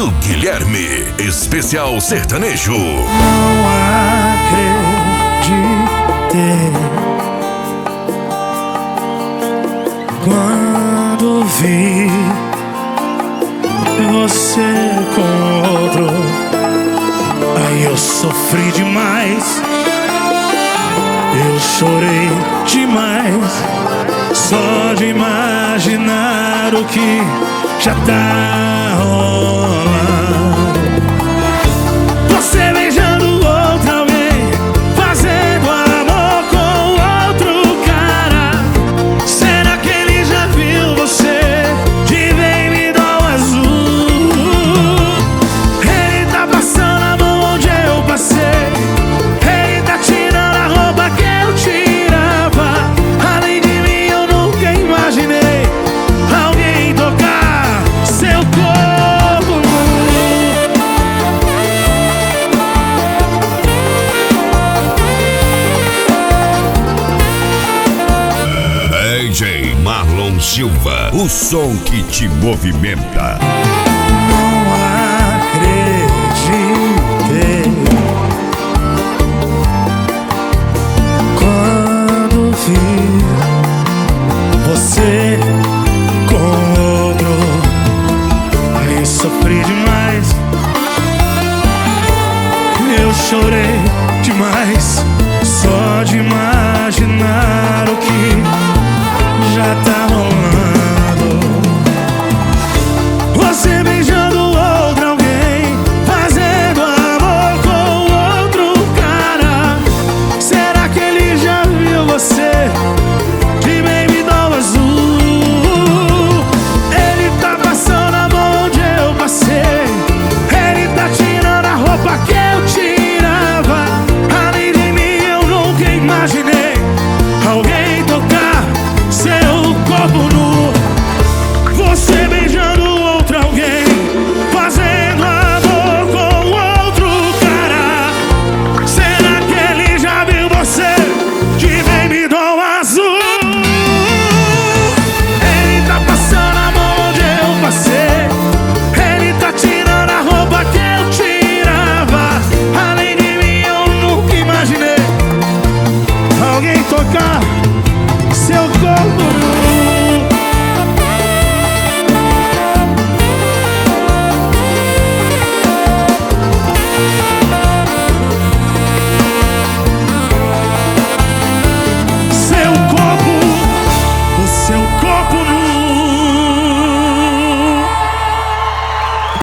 do Guilherme. Especial sertanejo. Não acreditei quando vi você com outro. Aí eu sofri demais, eu chorei demais, só de imaginar o que já tá rolando. Você beijando outra alguém, fazendo amor com outro cara. Será que ele já viu você de vermelho azul? Ele tá passando a mão onde eu passei, ele tá tirando a roupa que eu tirava. Além de mim eu nunca imaginei alguém tocar seu corpo nu. DJ Marlon Silva, o som que te movimenta. Não acreditei quando vi você com outro. Aí sofri demais, eu chorei demais, só de imaginar o que